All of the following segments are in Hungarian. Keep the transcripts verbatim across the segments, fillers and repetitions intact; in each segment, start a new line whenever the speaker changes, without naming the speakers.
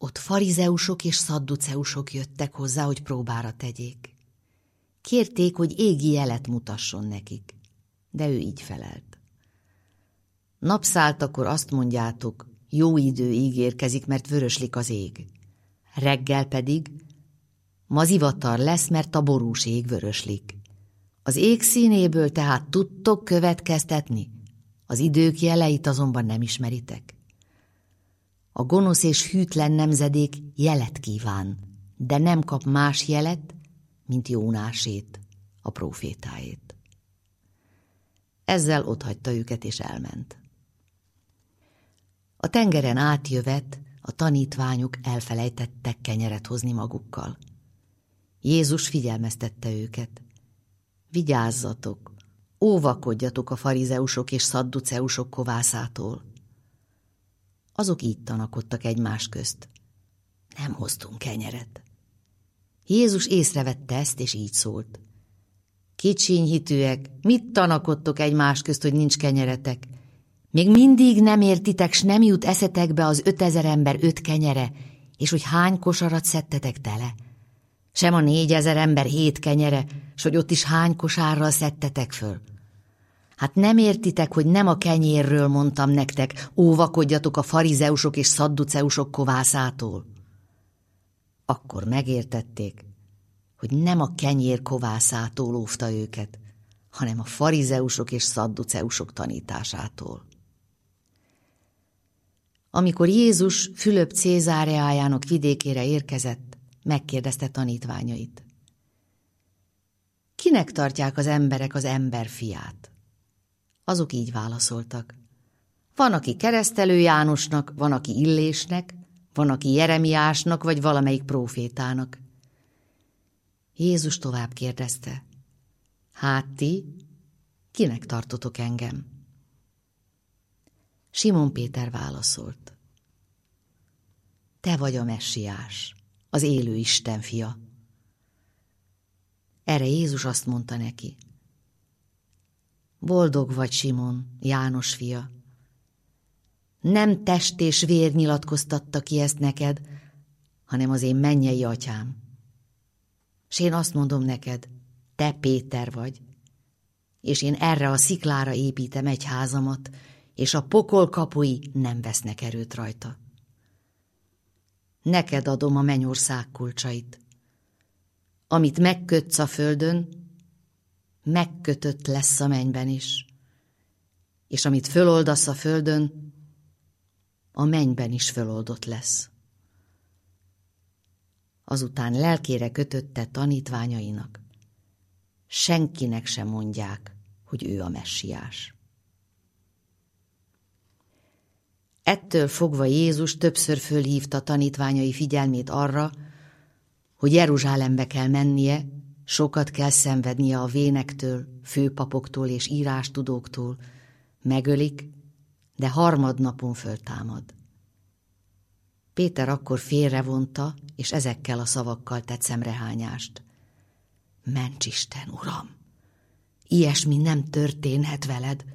Ott farizeusok és szadduceusok jöttek hozzá, hogy próbára tegyék. Kérték, hogy égi jelet mutasson nekik, de ő így felelt. Napszáltakor azt mondjátok, jó idő ígérkezik, mert vöröslik az ég. Reggel pedig ma zivatar lesz, mert a borús ég vöröslik. Az ég színéből tehát tudtok következtetni, az idők jeleit azonban nem ismeritek. A gonosz és hűtlen nemzedék jelet kíván, de nem kap más jelet, mint Jónásét, a prófétáét. Ezzel otthagyta őket és elment. A tengeren átjövet a tanítványok elfelejtettek kenyeret hozni magukkal. Jézus figyelmeztette őket. Vigyázzatok, óvakodjatok a farizeusok és szadduceusok kovászától. Azok így tanakodtak egymás közt. Nem hoztunk kenyeret. Jézus észrevette ezt, és így szólt. Kicsinyhitűek, mit tanakodtok egymás közt, hogy nincs kenyeretek? Még mindig nem értitek, s nem jut eszetekbe az ötezer ember öt kenyere, és hogy hány kosarat szedtetek tele? Sem a négyezer ember hét kenyere, s hogy ott is hány kosárral szedtetek föl? Hát nem értitek, hogy nem a kenyérről mondtam nektek, óvakodjatok a farizeusok és szadduceusok kovászától? Akkor megértették, hogy nem a kenyér kovászától óvta őket, hanem a farizeusok és szadduceusok tanításától. Amikor Jézus Fülöp Cézáreájának vidékére érkezett, megkérdezte tanítványait. Kinek tartják az emberek az emberfiát? Azok így válaszoltak. Van, aki Keresztelő Jánosnak, van, aki Illésnek, van, aki Jeremiásnak, vagy valamelyik prófétának. Jézus tovább kérdezte. Hát ti, kinek tartotok engem? Simon Péter válaszolt. Te vagy a Messiás, az élő Isten fia. Erre Jézus azt mondta neki. Boldog vagy, Simon, János fia. Nem test és vér nyilatkoztatta ki ezt neked, hanem az én mennyei atyám. S én azt mondom neked, te Péter vagy, és én erre a sziklára építem egy házamat, és a pokol kapui nem vesznek erőt rajta. Neked adom a mennyország kulcsait. Amit megkötsz a földön, megkötött lesz a mennyben is, és amit föloldasz a földön, a mennyben is föloldott lesz. Azután lelkére kötötte tanítványainak. Senkinek sem mondják, hogy ő a Messiás. Ettől fogva Jézus többször fölhívta tanítványai figyelmét arra, hogy Jeruzsálembe kell mennie, sokat kell szenvednie a vénektől, főpapoktól és írástudóktól, megölik, de harmadnapon föltámad. Péter akkor félrevonta, és ezekkel a szavakkal tett szemrehányást. Ments Isten, Uram! Ilyesmi nem történhet veled.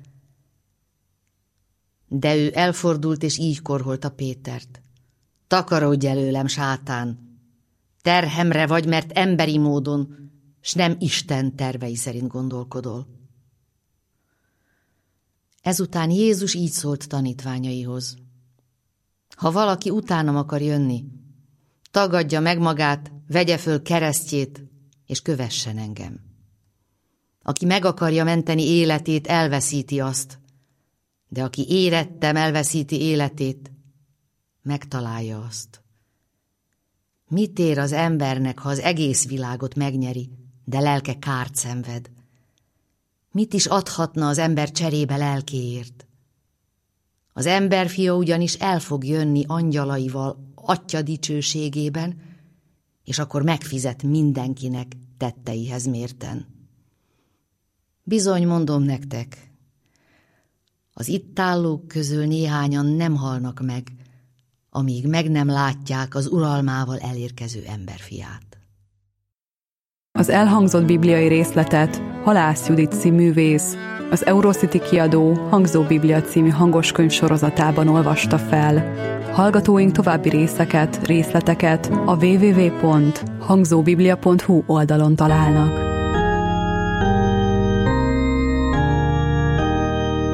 De ő elfordult, és így korholta Pétert. Takarodj előlem, sátán! Terhemre vagy, mert emberi módon, s nem Isten tervei szerint gondolkodol. Ezután Jézus így szólt tanítványaihoz. Ha valaki utánam akar jönni, tagadja meg magát, vegye föl keresztjét, és kövessen engem. Aki meg akarja menteni életét, elveszíti azt, de aki érettem, elveszíti életét, megtalálja azt. Mit ér az embernek, ha az egész világot megnyeri, de lelke kárt szenved? Mit is adhatna az ember cserébe lelkéért? Az emberfia ugyanis el fog jönni angyalaival Atya dicsőségében, és akkor megfizet mindenkinek tetteihez mérten. Bizony mondom nektek, az itt állók közül néhányan nem halnak meg, amíg meg nem látják az uralmával elérkező emberfiát.
Az elhangzott bibliai részletet Halász Judit színművész az Eurocity kiadó Hangzó Biblia című hangoskönyv sorozatában olvasta fel. Hallgatóink további részeket, részleteket a double-u double-u double-u pont hangzóbiblia pont hu oldalon találnak.